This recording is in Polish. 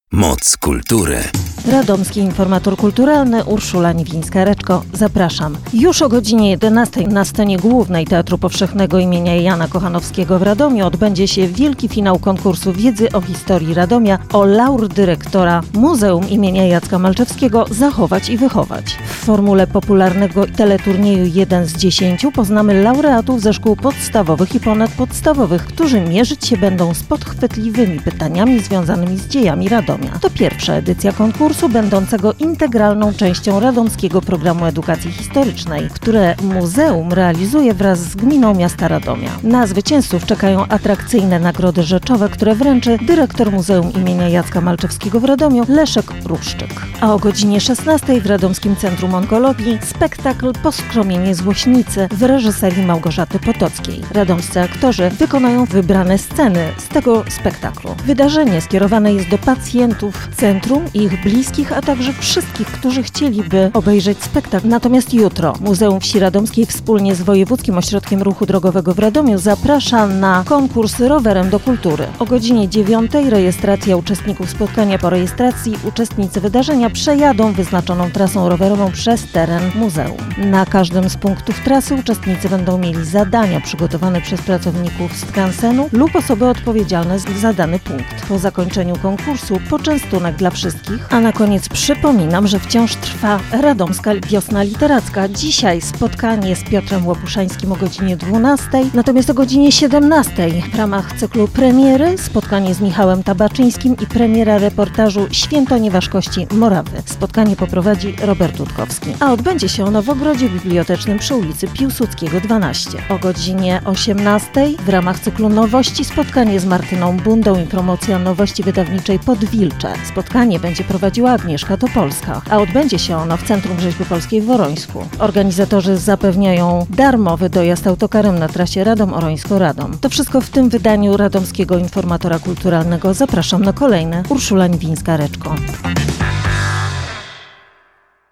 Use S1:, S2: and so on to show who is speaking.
S1: Moc kultury.
S2: Radomski informator kulturalny Urszula Niwińska-Reczko. Zapraszam. Już o godzinie 11 na scenie głównej Teatru Powszechnego imienia Jana Kochanowskiego w Radomiu odbędzie się wielki finał konkursu wiedzy o historii Radomia o laur dyrektora Muzeum imienia Jacka Malczewskiego Zachować i Wychować. W formule popularnego teleturnieju 1 z 10 poznamy laureatów ze szkół podstawowych i ponadpodstawowych, którzy mierzyć się będą z podchwytliwymi pytaniami związanymi z dziejami Radomia. To pierwsza edycja konkursu, będącego integralną częścią radomskiego programu edukacji historycznej, które muzeum realizuje wraz z gminą miasta Radomia. Na zwycięzców czekają atrakcyjne nagrody rzeczowe, które wręczy dyrektor Muzeum imienia Jacka Malczewskiego w Radomiu Leszek Ruszczyk. A o godzinie 16 w Radomskim Centrum Onkologii spektakl Poskromienie Złośnicy w reżyserii Małgorzaty Potockiej. Radomscy aktorzy wykonają wybrane sceny z tego spektaklu. Wydarzenie skierowane jest do pacjentów centrum i ich bliskich, a także wszystkich, którzy chcieliby obejrzeć spektakl. Natomiast jutro Muzeum Wsi Radomskiej wspólnie z Wojewódzkim Ośrodkiem Ruchu Drogowego w Radomiu zaprasza na konkurs Rowerem do Kultury. O godzinie 9 rejestracja uczestników spotkania. Po rejestracji uczestnicy wydarzenia przejadą wyznaczoną trasą rowerową przez teren muzeum. Na każdym z punktów trasy uczestnicy będą mieli zadania przygotowane przez pracowników skansenu lub osoby odpowiedzialne za dany punkt. Po zakończeniu konkursu poczęstunek dla wszystkich, a na koniec przypominam, że wciąż trwa Radomska Wiosna Literacka. Dzisiaj spotkanie z Piotrem Łopuszańskim o godzinie 12, natomiast o godzinie 17 w ramach cyklu premiery spotkanie z Michałem Tabaczyńskim i premiera reportażu Święto Nieważkości Morawy. Spotkanie poprowadzi Robert Dudkowski, a odbędzie się ono w ogrodzie bibliotecznym przy ulicy Piłsudskiego 12. O godzinie 18 w ramach cyklu Nowości spotkanie z Martyną Bundą i promocja nowości wydawniczej Podwilcze. Spotkanie będzie prowadziła Agnieszka Topolska, a odbędzie się ono w Centrum Rzeźby Polskiej w Worońsku. Organizatorzy zapewniają darmowy dojazd autokarem na trasie Radom-Orońsko-Radom. To wszystko w tym wydaniu Radomskiego Informatora Kulturalnego. Zapraszam na kolejne. Urszula Niwińska-Reczko.